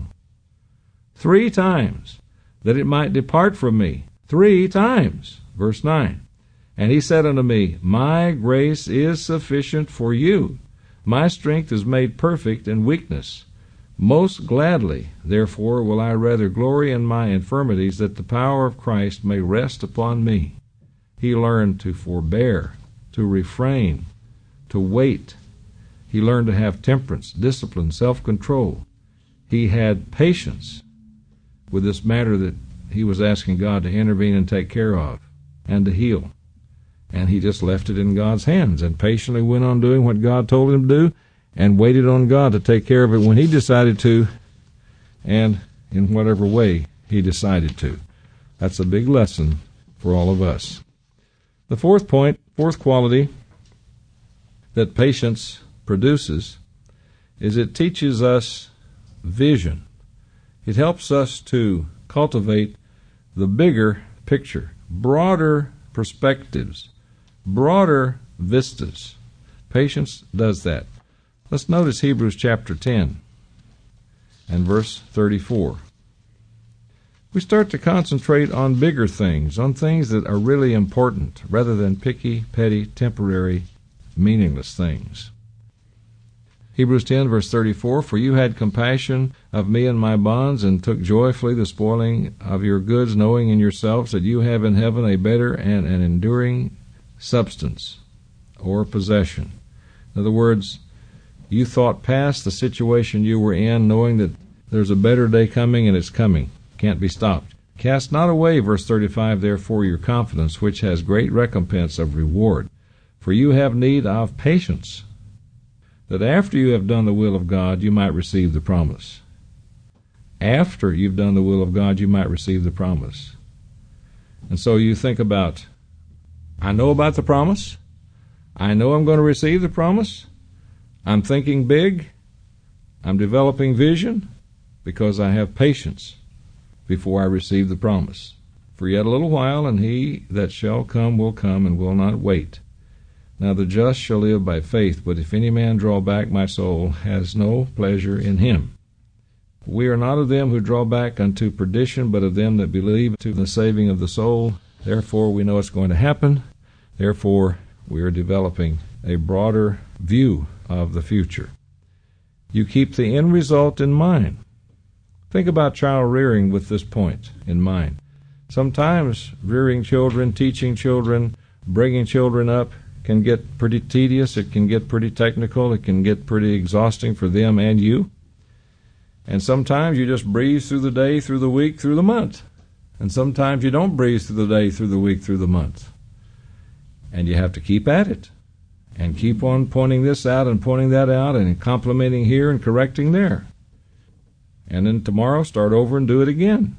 S1: 3 times, that it might depart from me. 3 times. Verse 9. And he said unto me, My grace is sufficient for you. My strength is made perfect in weakness. Most gladly, therefore, will I rather glory in my infirmities, that the power of Christ may rest upon me. He learned to forbear, to refrain, to wait. He learned to have temperance, discipline, self-control. He had patience with this matter that he was asking God to intervene and take care of and to heal. And he just left it in God's hands and patiently went on doing what God told him to do and waited on God to take care of it when he decided to and in whatever way he decided to. That's a big lesson for all of us. The fourth quality that patience produces is it teaches us vision. It helps us to cultivate the bigger picture, broader perspectives, broader vistas. Patience does that. Let's notice Hebrews chapter 10 and verse 34. We start to concentrate on bigger things, on things that are really important, rather than picky, petty, temporary, meaningless things. Hebrews 10, verse 34, For you had compassion of me and my bonds, and took joyfully the spoiling of your goods, knowing in yourselves that you have in heaven a better and an enduring substance, or possession. In other words, you thought past the situation you were in, knowing that there's a better day coming, and it's coming. Can't be stopped. Cast not away, verse 35, therefore your confidence, which has great recompense of reward. For you have need of patience, that after you have done the will of God, you might receive the promise. After you've done the will of God, you might receive the promise. And so you think about, I know about the promise. I know I'm going to receive the promise. I'm thinking big. I'm developing vision because I have patience before I receive the promise. For yet a little while, and he that shall come will come, and will not wait. Now the just shall live by faith, but if any man draw back, my soul has no pleasure in him. We are not of them who draw back unto perdition, but of them that believe to the saving of the soul. Therefore we know it's going to happen. Therefore we are developing a broader view of the future. You keep the end result in mind. Think about child rearing with this point in mind. Sometimes rearing children, teaching children, bringing children up can get pretty tedious. It can get pretty technical. It can get pretty exhausting for them and you. And sometimes you just breeze through the day, through the week, through the month. And sometimes you don't breeze through the day, through the week, through the month. And you have to keep at it and keep on pointing this out and pointing that out and complimenting here and correcting there. And then tomorrow start over and do it again.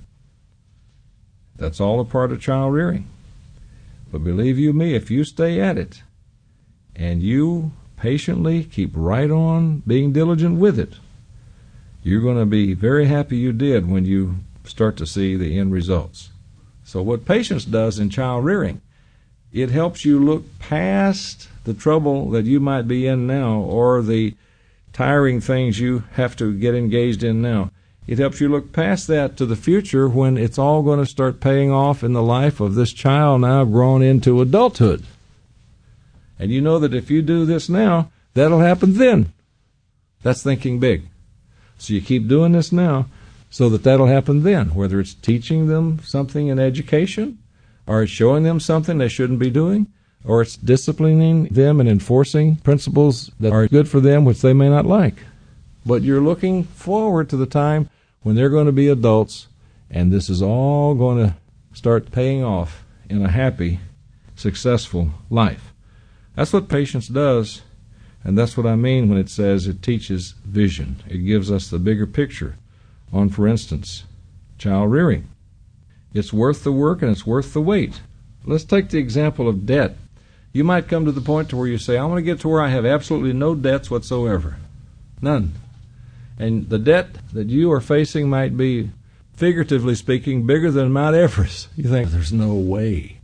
S1: That's all a part of child rearing. But believe you me, if you stay at it and you patiently keep right on being diligent with it, you're going to be very happy you did when you start to see the end results. So what patience does in child rearing, it helps you look past the trouble that you might be in now or the tiring things you have to get engaged in now. It helps you look past that to the future when it's all going to start paying off in the life of this child now grown into adulthood. And you know that if you do this now, that'll happen then. That's thinking big. So you keep doing this now so that that'll happen then, whether it's teaching them something in education, or it's showing them something they shouldn't be doing, or it's disciplining them and enforcing principles that are good for them, which they may not like. But you're looking forward to the time when they're going to be adults, and this is all going to start paying off in a happy, successful life. That's what patience does, and that's what I mean when it says it teaches vision. It gives us the bigger picture on, for instance, child rearing. It's worth the work and it's worth the wait. Let's take the example of debt. You might come to the point to where you say, I want to get to where I have absolutely no debts whatsoever. None. And the debt that you are facing might be, figuratively speaking, bigger than Mount Everest. You think, there's no way.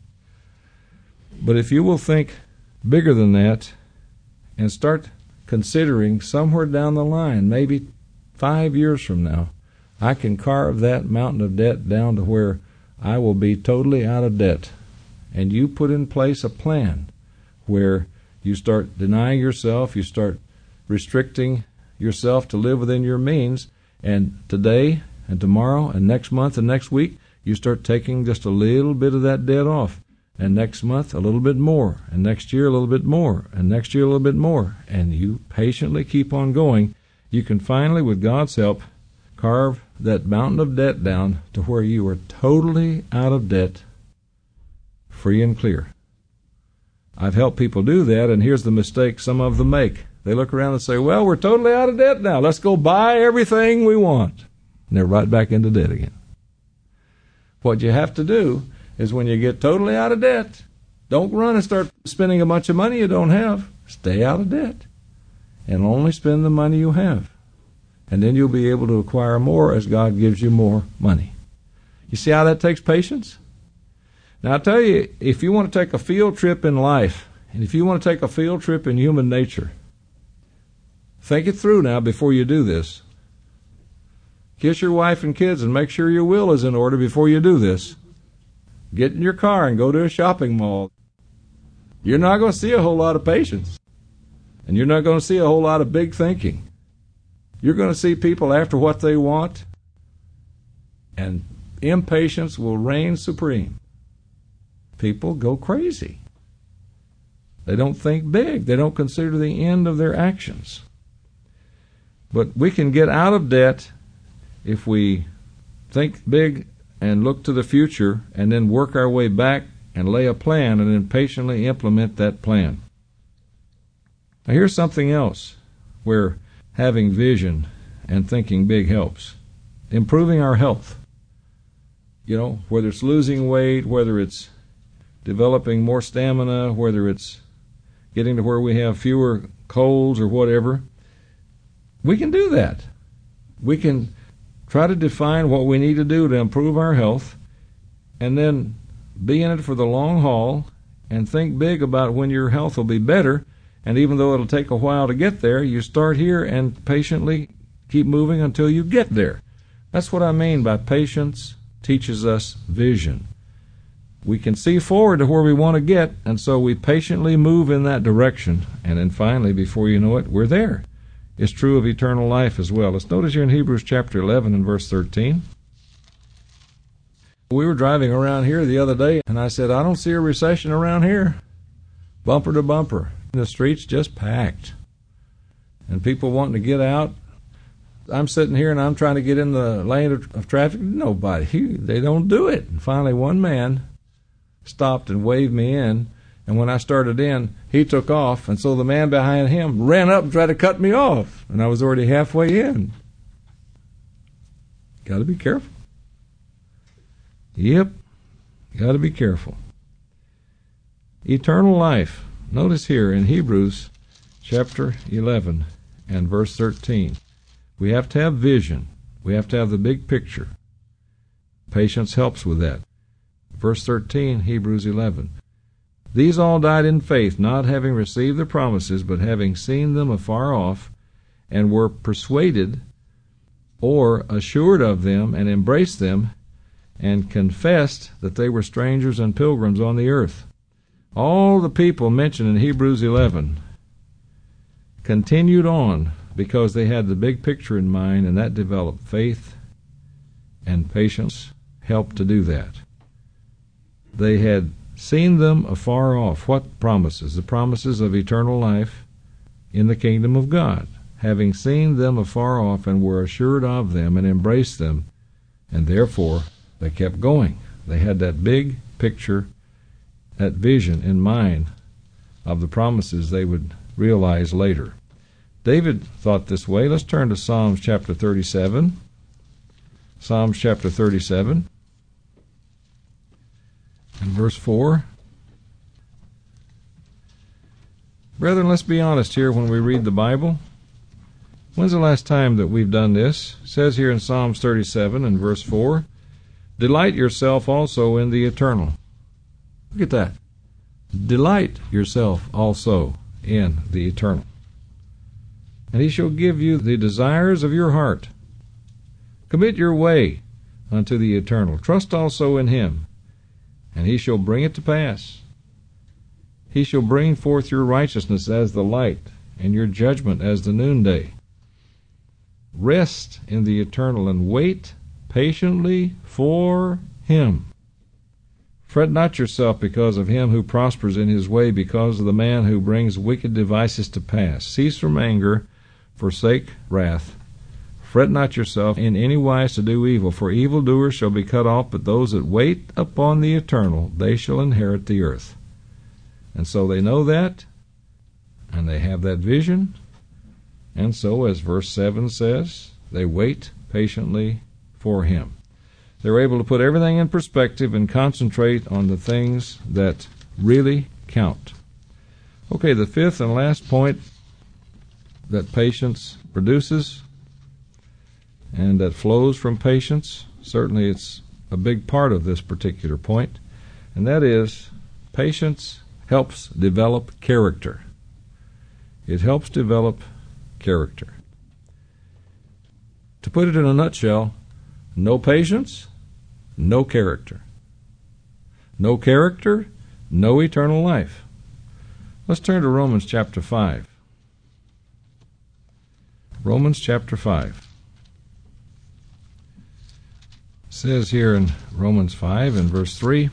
S1: But if you will think bigger than that and start considering somewhere down the line, maybe 5 years from now, I can carve that mountain of debt down to where I will be totally out of debt. And you put in place a plan where you start denying yourself, you start restricting yourself to live within your means, and today and tomorrow and next month and next week, you start taking just a little bit of that debt off. And next month, a little bit more. And next year, a little bit more. And next year, a little bit more. And you patiently keep on going. You can finally, with God's help, carve that mountain of debt down to where you are totally out of debt, free and clear. I've helped people do that, and here's the mistake some of them make. They look around and say, well, we're totally out of debt now. Let's go buy everything we want. And they're right back into debt again. What you have to do is when you get totally out of debt, don't run and start spending a bunch of money you don't have. Stay out of debt and only spend the money you have. And then you'll be able to acquire more as God gives you more money. You see how that takes patience? Now, I'll tell you, if you want to take a field trip in life, and if you want to take a field trip in human nature, think it through now before you do this. Kiss your wife and kids and make sure your will is in order before you do this. Get in your car and go to a shopping mall. You're not going to see a whole lot of patience. And you're not going to see a whole lot of big thinking. You're going to see people after what they want, and impatience will reign supreme. People go crazy. They don't think big. They don't consider the end of their actions. But we can get out of debt if we think big and look to the future and then work our way back and lay a plan and then patiently implement that plan. Now here's something else where having vision and thinking big helps. Improving our health. You know, whether it's losing weight, whether it's developing more stamina, whether it's getting to where we have fewer colds or whatever, we can do that. We can try to define what we need to do to improve our health, and then be in it for the long haul and think big about when your health will be better. And even though it'll take a while to get there, you start here and patiently keep moving until you get there. That's what I mean by patience teaches us vision. We can see forward to where we want to get, and so we patiently move in that direction, and then finally, before you know it, we're there. It's true of eternal life as well. Let's notice here in Hebrews chapter 11 and verse 13. We were driving around here the other day, and I said, I don't see a recession around here. Bumper to bumper. The streets just packed. And people wanting to get out. I'm sitting here and I'm trying to get in the lane of traffic. Nobody. They don't do it. And finally one man stopped and waved me in. And when I started in, he took off. And so the man behind him ran up and tried to cut me off. And I was already halfway in. Got to be careful. Yep. Got to be careful. Eternal life. Notice here in Hebrews chapter 11 and verse 13. We have to have vision. We have to have the big picture. Patience helps with that. Verse 13, Hebrews 11. These all died in faith, not having received the promises, but having seen them afar off, and were persuaded or assured of them, and embraced them, and confessed that they were strangers and pilgrims on the earth. All the people mentioned in Hebrews 11 continued on because they had the big picture in mind, and that developed faith, and patience helped to do that. They had seen them afar off. What promises? The promises of eternal life in the kingdom of God. Having seen them afar off, and were assured of them, and embraced them, and therefore they kept going. They had that big picture, that vision in mind of the promises they would realize later. David thought this way. Let's turn to Psalms chapter 37. Psalms chapter 37 and verse 4. Brethren, let's be honest here when we read the Bible. When's the last time that we've done this? It says here in Psalms 37 and verse 4, delight yourself also in the eternal. Look at that. Delight yourself also in the eternal. And he shall give you the desires of your heart. Commit your way unto the eternal. Trust also in him, and he shall bring it to pass. He shall bring forth your righteousness as the light, and your judgment as the noonday. Rest in the eternal, and wait patiently for him. Fret not yourself because of him who prospers in his way, because of the man who brings wicked devices to pass. Cease from anger, forsake wrath. Fret not yourself in any wise to do evil, for evildoers shall be cut off, but those that wait upon the eternal, they shall inherit the earth. And so they know that, and they have that vision, and so, as verse 7 says, they wait patiently for him. They're able to put everything in perspective and concentrate on the things that really count. Okay, the fifth and last point that patience produces and that flows from patience, certainly it's a big part of this particular point, and that is patience helps develop character. It helps develop character. To put it in a nutshell, no patience, no character. No character, no eternal life. Let's turn to Romans chapter 5. Romans chapter 5. It says here in Romans 5 and verse 3,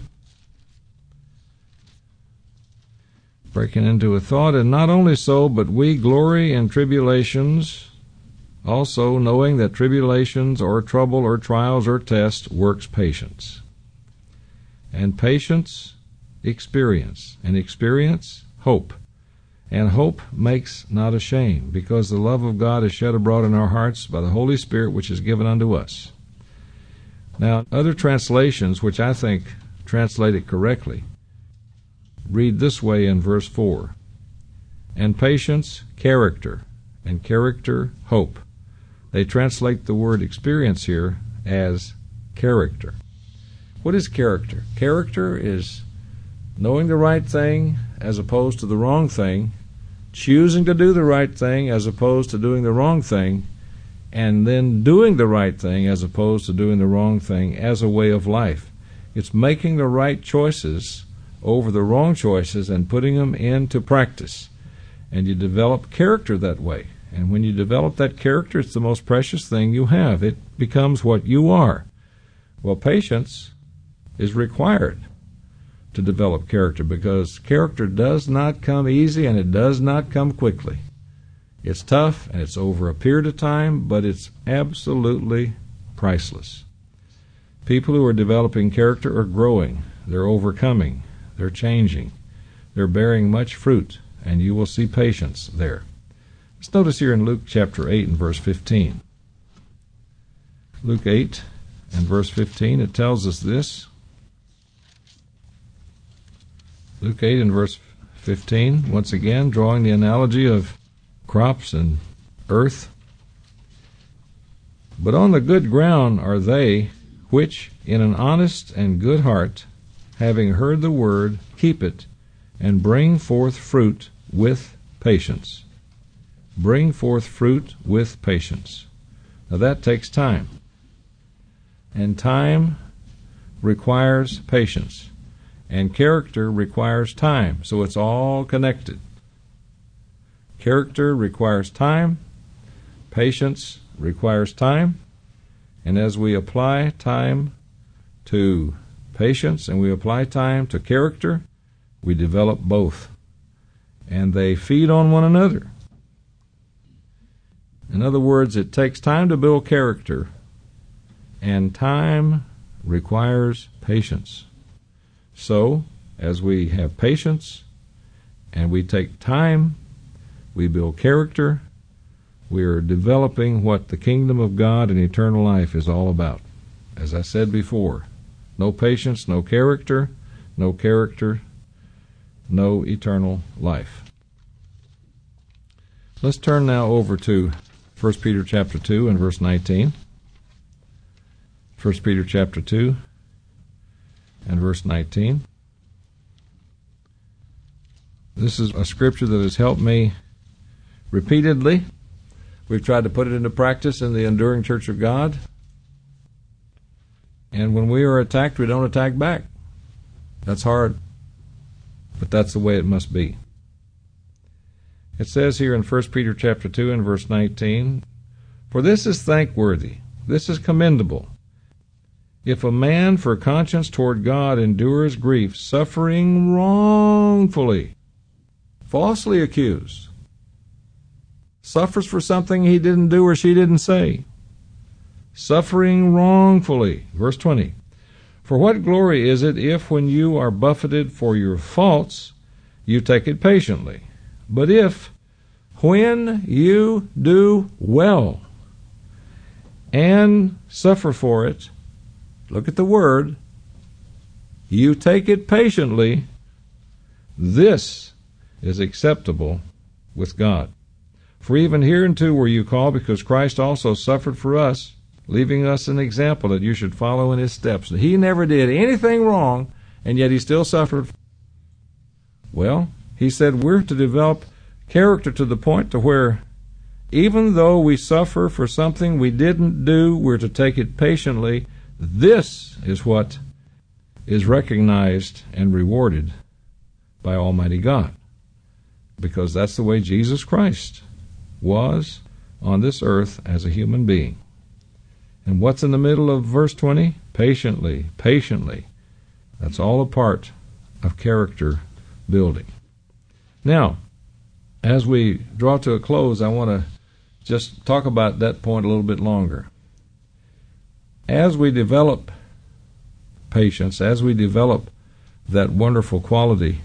S1: breaking into a thought, and not only so, but we glory in tribulations, also knowing that tribulations or trouble or trials or tests works patience. And patience, experience. And experience, hope. And hope makes not ashamed, because the love of God is shed abroad in our hearts by the Holy Spirit which is given unto us. Now, other translations, which I think translate it correctly, read this way in verse 4. And patience, character, and character, hope. They translate the word experience here as character. What is character? Character is knowing the right thing as opposed to the wrong thing, choosing to do the right thing as opposed to doing the wrong thing, and then doing the right thing as opposed to doing the wrong thing as a way of life. It's making the right choices over the wrong choices and putting them into practice. And you develop character that way. And when you develop that character, it's the most precious thing you have. It becomes what you are. Well, patience is required to develop character, because character does not come easy and it does not come quickly. It's tough and it's over a period of time, but it's absolutely priceless. People who are developing character are growing, they're overcoming, they're changing, they're bearing much fruit, and you will see patience there. Let's notice here in Luke chapter 8 and verse 15. Luke 8 and verse 15, it tells us this. Luke 8 and verse 15, once again, drawing the analogy of crops and earth. But on the good ground are they which in an honest and good heart, having heard the word, keep it, and bring forth fruit with patience. Bring forth fruit with patience. Now that takes time. And time requires patience. And character requires time. So it's all connected. Character requires time. Patience requires time. And as we apply time to patience and we apply time to character, we develop both. And they feed on one another. In other words, it takes time to build character, and time requires patience. So, as we have patience and we take time, we build character, we are developing what the kingdom of God and eternal life is all about. As I said before, no patience, no character, no eternal life. Let's turn now over to 1 Peter chapter 2 and verse 19. 1 Peter chapter 2 and verse 19. This is a scripture that has helped me repeatedly. We've tried to put it into practice in the Enduring Church of God. And when we are attacked, we don't attack back. That's hard, but that's the way it must be. It says here in 1 Peter chapter 2 and verse 19, "For this is thankworthy, this is commendable, if a man for conscience toward God endures grief, suffering wrongfully, falsely accused, suffers for something he didn't do or she didn't say, suffering wrongfully." Verse 20, "For what glory is it if when you are buffeted for your faults, you take it patiently? But if, when you do well and suffer for it," look at the word, "you take it patiently, this is acceptable with God. For even hereunto were you called, because Christ also suffered for us, leaving us an example that you should follow in his steps." He never did anything wrong, and yet he still suffered. Well, he said we're to develop character to the point to where even though we suffer for something we didn't do, we're to take it patiently. This is what is recognized and rewarded by Almighty God, because that's the way Jesus Christ was on this earth as a human being. And what's in the middle of verse 20? Patiently, patiently. That's all a part of character building. Now, as we draw to a close, I want to just talk about that point a little bit longer. As we develop patience, as we develop that wonderful quality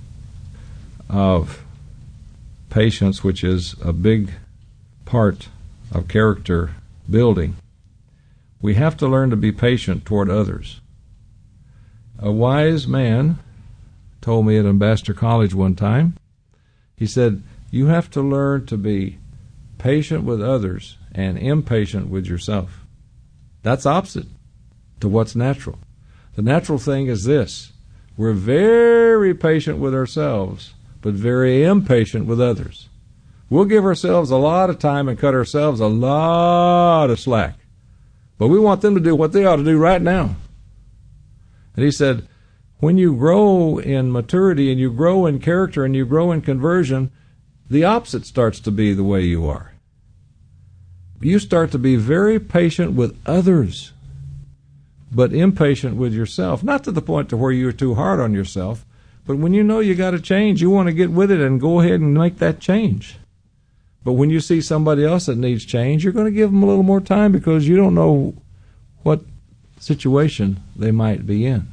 S1: of patience, which is a big part of character building, we have to learn to be patient toward others. A wise man told me at Ambassador College one time, he said, you have to learn to be patient with others and impatient with yourself. That's opposite to what's natural. The natural thing is this: we're very patient with ourselves, but very impatient with others. We'll give ourselves a lot of time and cut ourselves a lot of slack, but we want them to do what they ought to do right now. And he said, when you grow in maturity and you grow in character and you grow in conversion, the opposite starts to be the way you are. You start to be very patient with others, but impatient with yourself. Not to the point to where you're too hard on yourself, but when you know you got to change, you want to get with it and go ahead and make that change. But when you see somebody else that needs change, you're going to give them a little more time because you don't know what situation they might be in.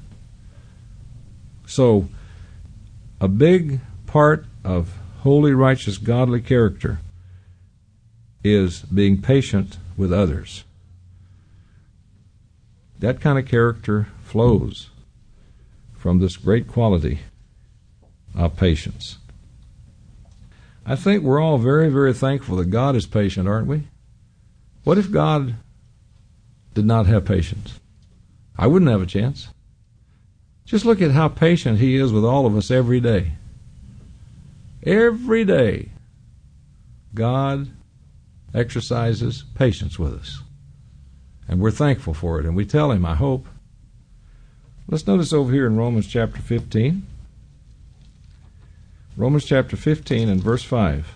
S1: So, a big part of holy, righteous, godly character is being patient with others. That kind of character flows from this great quality of patience. I think we're all very, very thankful that God is patient, aren't we? What if God did not have patience? I wouldn't have a chance. Just look at how patient He is with all of us every day. Every day, God exercises patience with us. And we're thankful for it, and we tell Him, I hope. Let's notice over here in Romans chapter 15. Romans chapter 15 and verse 5.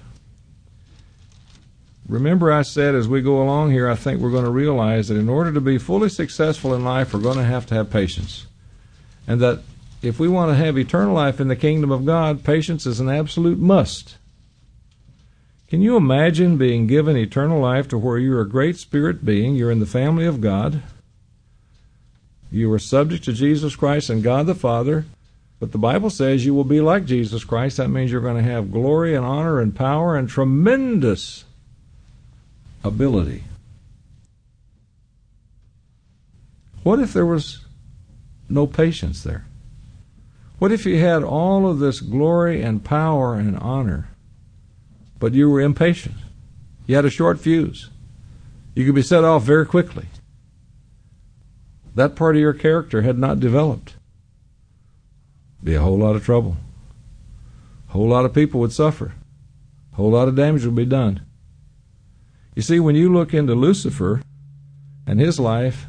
S1: Remember I said as we go along here, I think we're going to realize that in order to be fully successful in life, we're going to have patience. And that if we want to have eternal life in the kingdom of God, patience is an absolute must. Can you imagine being given eternal life to where you're a great spirit being, you're in the family of God, you are subject to Jesus Christ and God the Father, but the Bible says you will be like Jesus Christ. That means you're going to have glory and honor and power and tremendous ability. What if there was no patience there? What if you had all of this glory and power and honor, but you were impatient? You had a short fuse. You could be set off very quickly. That part of your character had not developed. Be a whole lot of trouble. A whole lot of people would suffer. A whole lot of damage would be done. You see, when you look into Lucifer and his life,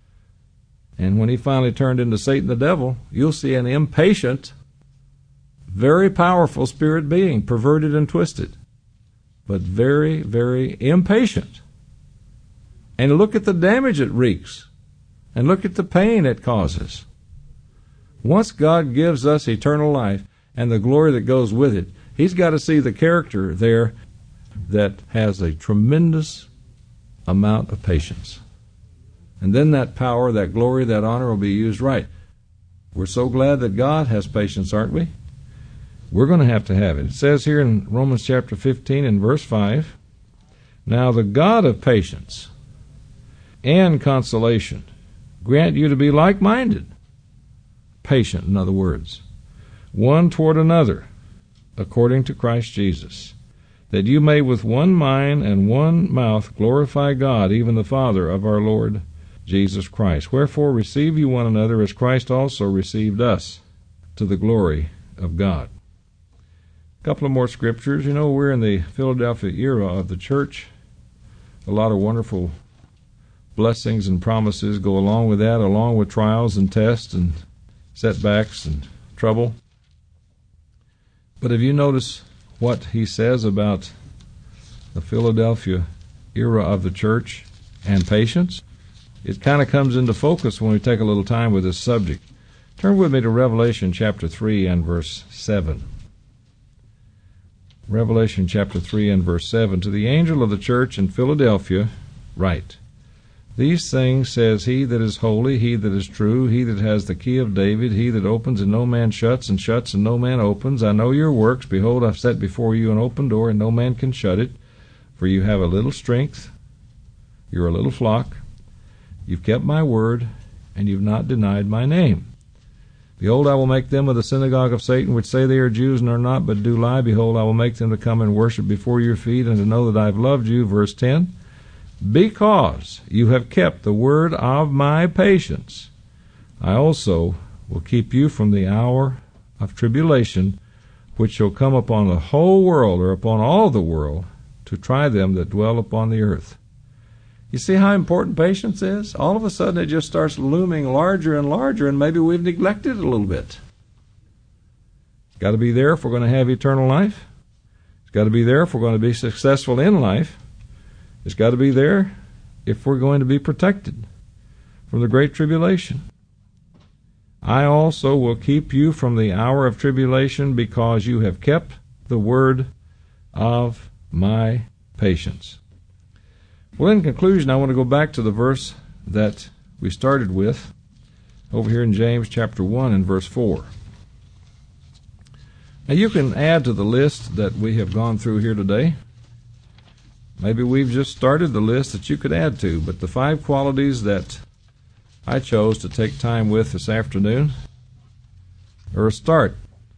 S1: and when he finally turned into Satan the devil, you'll see an impatient, very powerful spirit being, perverted and twisted, but very, very impatient. And look at the damage it wreaks, and look at the pain it causes. Once God gives us eternal life and the glory that goes with it, He's got to see the character there that has a tremendous amount of patience. And then that power, that glory, that honor will be used right. We're so glad that God has patience, aren't we? We're going to have it. It says here in Romans chapter 15 and verse 5, now the God of patience and consolation grant you to be like-minded, patient, in other words, one toward another, according to Christ Jesus, that you may with one mind and one mouth glorify God, even the Father of our Lord Jesus Christ. Wherefore receive you one another as Christ also received us, to the glory of God. A couple of more scriptures. You know, we're in the Philadelphia era of the church. A lot of wonderful blessings and promises go along with that, along with trials and tests and setbacks and trouble. But have you noticed what he says about the Philadelphia era of the church and patience? It kind of comes into focus when we take a little time with this subject. Turn with me to Revelation chapter 3 and verse 7. Revelation chapter 3 and verse 7. To the angel of the church in Philadelphia write, these things says he that is holy, he that is true, he that has the key of David, he that opens and no man shuts, and shuts and no man opens. I know your works. Behold, I've set before you an open door, and no man can shut it. For you have a little strength, you're a little flock. You've kept my word, and you've not denied my name. Behold, I will make them of the synagogue of Satan, which say they are Jews and are not, but do lie. Behold, I will make them to come and worship before your feet, and to know that I have loved you. Verse 10. because you have kept the word of my patience, I also will keep you from the hour of tribulation, which shall come upon the whole world, or upon all the world, to try them that dwell upon the earth. You see how important patience is? All of a sudden it just starts looming larger and larger, and maybe we've neglected it a little bit. It's got to be there if we're going to have eternal life. It's got to be there if we're going to be successful in life. It's got to be there if we're going to be protected from the great tribulation. I also will keep you from the hour of tribulation, because you have kept the word of my patience. Well, in conclusion, I want to go back to the verse that we started with over here in James chapter 1 and verse 4. Now, you can add to the list that we have gone through here today. Maybe we've just started the list that you could add to, but the 5 qualities that I chose to take time with this afternoon are a start.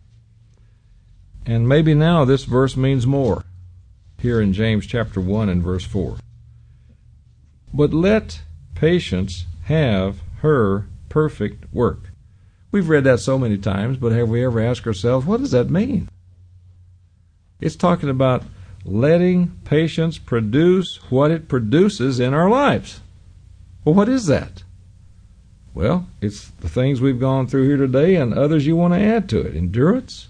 S1: And maybe now this verse means more here in James chapter 1 and verse 4. But let patience have her perfect work. We've read that so many times, but have we ever asked ourselves, what does that mean? It's talking about letting patience produce what it produces in our lives. Well, what is that? Well, it's the things we've gone through here today and others you want to add to it. Endurance,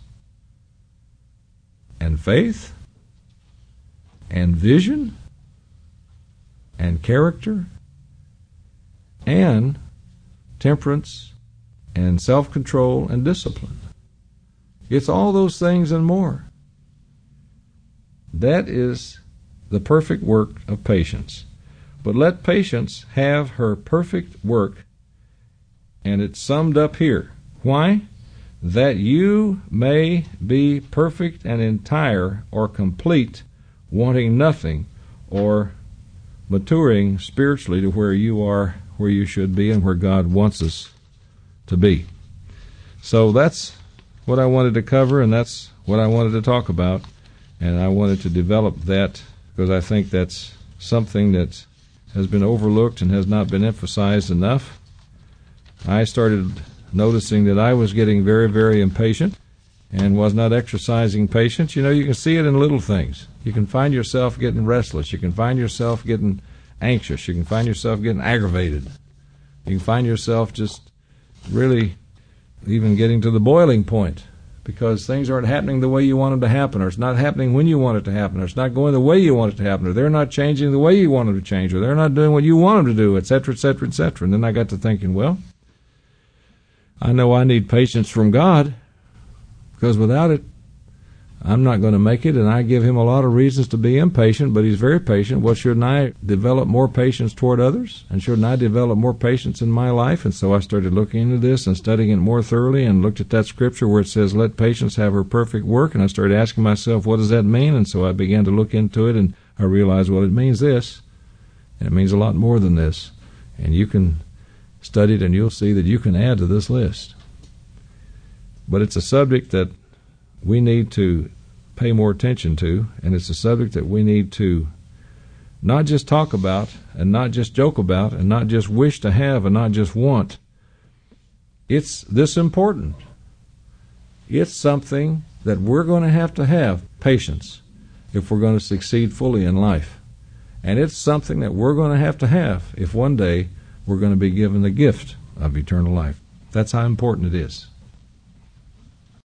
S1: and faith, and vision, and character, and temperance, and self-control, and discipline. It's all those things and more. That is the perfect work of patience. But let patience have her perfect work, and it's summed up here. Why? That you may be perfect and entire, or complete, wanting nothing, or maturing spiritually to where you are, where you should be, and where God wants us to be. So that's what I wanted to cover, and that's what I wanted to talk about, and I wanted to develop that because I think that's something that has been overlooked and has not been emphasized enough. I started noticing that I was getting very, very impatient and was not exercising patience. You know, you can see it in little things. You can find yourself getting restless. You can find yourself getting anxious. You can find yourself getting aggravated. You can find yourself just really even getting to the boiling point because things aren't happening the way you want them to happen, or it's not happening when you want it to happen, or it's not going the way you want it to happen, or they're not changing the way you want them to change, or they're not doing what you want them to do, etc., etc., etc. And then I got to thinking, well, I know I need patience from God, because without it, I'm not going to make it, and I give him a lot of reasons to be impatient, but he's very patient. Well, shouldn't I develop more patience toward others? And shouldn't I develop more patience in my life? And so I started looking into this and studying it more thoroughly and looked at that scripture where it says, let patience have her perfect work. And I started asking myself, what does that mean? And so I began to look into it, and I realized, well, it means this, and it means a lot more than this. And you can study it, and you'll see that you can add to this list. But it's a subject that we need to pay more attention to, and it's a subject that we need to not just talk about and not just joke about and not just wish to have and not just want. It's this important. It's something that we're going to have patience if we're going to succeed fully in life. And it's something that we're going to have if one day we're going to be given the gift of eternal life. That's how important it is.